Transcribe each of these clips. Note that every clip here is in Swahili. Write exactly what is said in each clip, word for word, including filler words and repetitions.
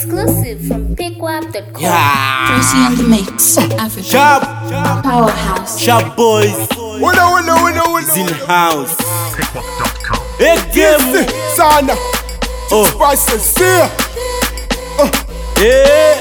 Exclusive from pickwap dot com. Yeah. Tracy on the mix, Africa. Sharp, Powerhouse. sharp boys, Wuna wuna wuna wuna in house. pickwap dot com. Hey, game. Yes, sana Oh, Spices here. yeah.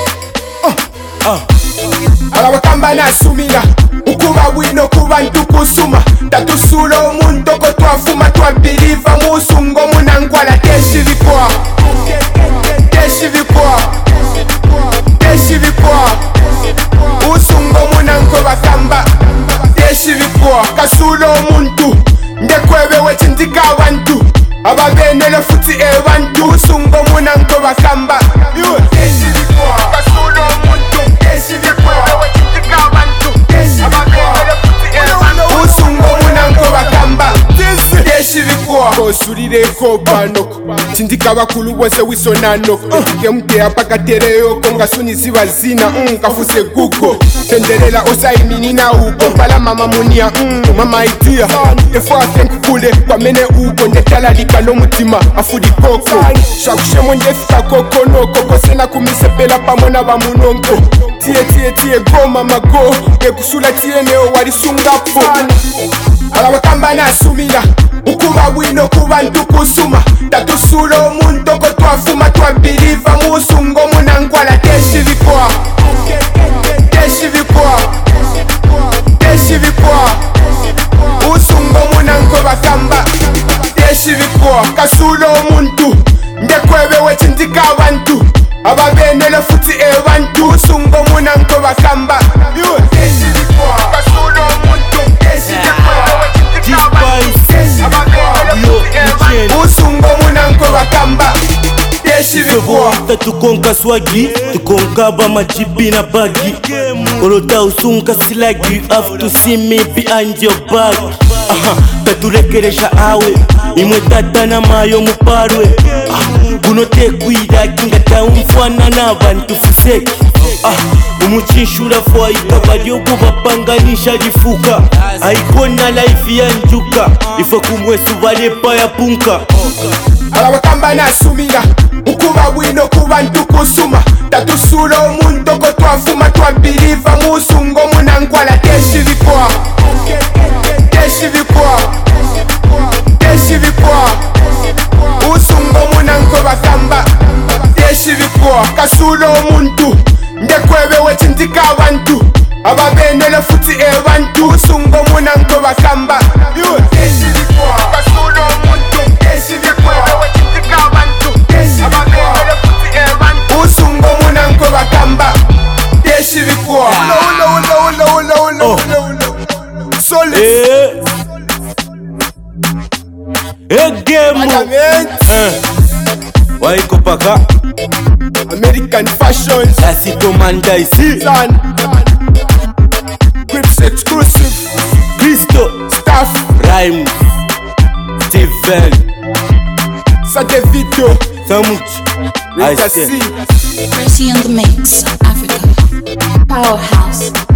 Abakamba nasumira ukuba wino kuba ntukusuma tatusula omuntu ko twafuma twabiriva musungo munangwala teshibikwa teshibikwa teshibikwa usungo munango bakamba teshibikwa kasula omuntu ndekwebewe tindika abantu ababenele futhi ebantu usungo munango bakamba teshibikwa kasula omuntu teshibikwa osulireko banoko tindika bakulu bose wisonanoko ekemuteya pakatereyoko ngasunisi bazina kafuse gugo tenderela osayiminina uko mpala mama munia mama itia efo afenkukule kwamene uko ndetalalika nomutima afudikoko shakushemo ndefika kokonoko kosena kumisepela pamona bamunonko tie tie tie goma mago ekusula tieneo walisungapo alabakamba nasumira ukuba wino kuba ntukusuma tatusula omuntu ko twafuma twabiriva musungo munangwala teshibikwa teshibikwa teshibikwa usungo munango bakamba teshibikwa kasula omuntu ndekwebewe tindika abantu ababenele futhi ebantu usungo munango bakamba teshibikwa kasula omuntu teshibikwa usungo munango bakamba teshibikwa Tukonka swagi, tukonka ba majibi na bagi. Olota usunka silagi, you have to see me behind your back. Aha, taturekeresha awe, imwe tata na mayo muparwe. Ah, kunote kwida kinga taumfwana na bantu fuseki. Ah, umuchinshura fwa ikabaryogo bapanganisha jifuka. Aikona life ya njuka, ifa kumwesu barepa ya punka. alabakamba nasumira ukuba wino kuba ntukusuma tatusula omuntu ko twafuma twabiriva musungo munangwala teshibikwa teshibikwa teshibikwa usungo munango bakamba teshibikwa kasula omuntu ndekwebewe tindika abantu ababenele futhi ebantu usungo munango bakamba teshibikwa kasula omuntu teshibikwa usungo munango bakamba teshibikwa solid Egemu waiko paka American fashions Lasito manda isi son Grips exclusive Cristo staff Rhyme Steven Sade video Samuch Rita I say C Tracy on the mix, Africa. Powerhouse.